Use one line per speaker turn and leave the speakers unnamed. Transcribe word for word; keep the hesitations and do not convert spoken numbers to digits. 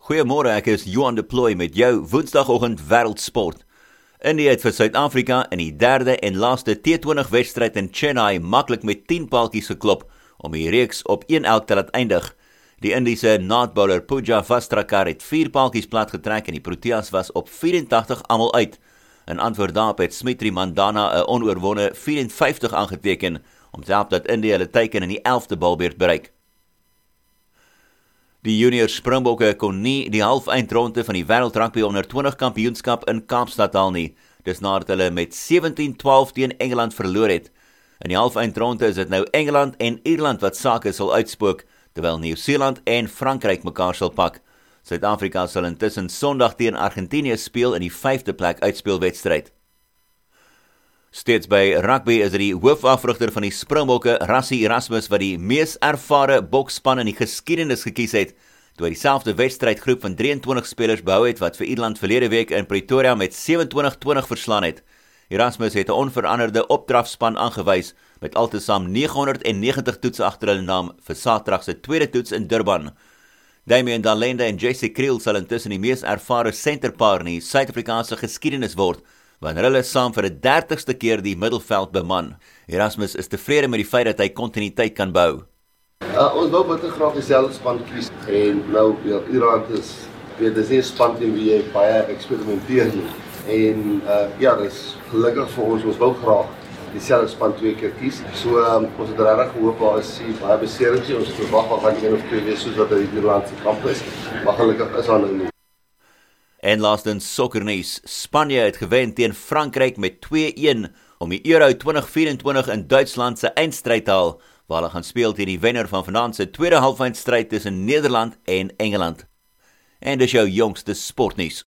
Goeiemôre, ek is Johan de Plooy met jou Woensdagoggend Wêreldsport. India het vir Suid-Afrika in die derde en laaste T twintig wedstryd in Chennai maklik met tien paaltjies geklop om die reeks op een elk te laat eindig. Die Indiese naadbouler Pooja Vastrakar het vier paaltjies plat getrek en die Proteas was op vyf-en-tagtig almal uit. In antwoord daarop het Smriti Mandhana 'n onoorwonde vyf en vyftig aangeteken om te help dat India hulle teiken in die elfde balbeurt bereik. Die junior Springbokke kon nie die halfeindronde van die Wêreld Rugby onder twintig kampioenskap in Kaapstad haal nie. Dis nadat hulle met sewentien twaalf teen Engeland verloor het. In die halfeindronde is dit nou Engeland en Ierland wat sake sal uitspook, terwyl Nieu-Seeland en Frankryk mekaar sal pak. Suid-Afrika sal intussen Sondag teen Argentinië speel in die vyfde plek uitspeelwedstryd. Steeds by rugby is dit die hoofafrigter van die Springbokke, Rassie Erasmus, wat die mees ervare boksspan in die geskiedenis gekies het, toe hy dieselfde wedstrydgroep van drieëntwintig spelers behou het wat vir Ierland verlede week in Pretoria met sewe-en-twintig twintig verslaan het. Erasmus het 'n onveranderde opdrafspan aangewys met altesaam negenhonderdnegentig toetse agter hulle naam vir Saterdag se tweede toets in Durban. Damian Dalende en Jesse Kriel sal intussen die mees ervare senterpaar in die Suid-Afrikaanse geskiedenis word, wanneer hulle saam vir die dertigste keer die middelveld beman. Erasmus is tevrede met die feit dat hy kontinuïteit kan bou.
Uh, ons wou bitter graag dieselfde span kies en nou ja, Ierland is, weet, dis nie 'n span teen wie jy baie eksperimenteer nie. En uh, ja, dis gelukkig vir ons, ons wou graag dieselfde span twee keer kies. So um, ons het regtig gehoop daar is die baie beserings, ons het verwag wat van een of twee wees soos wat die Ierlandse kamp is, maar gelukkig is daar nou nie.
En laastens sokkernuus. Spanje het gewen teen Frankryk met twee-een om die Euro twintig vyf-en-twintig in Duitsland se eindstryd te haal, waar hulle gaan speel teen die wenner van vanaand se tweede halfeindstryd tussen Nederland en Engeland. En dis jou jongste sportnuus.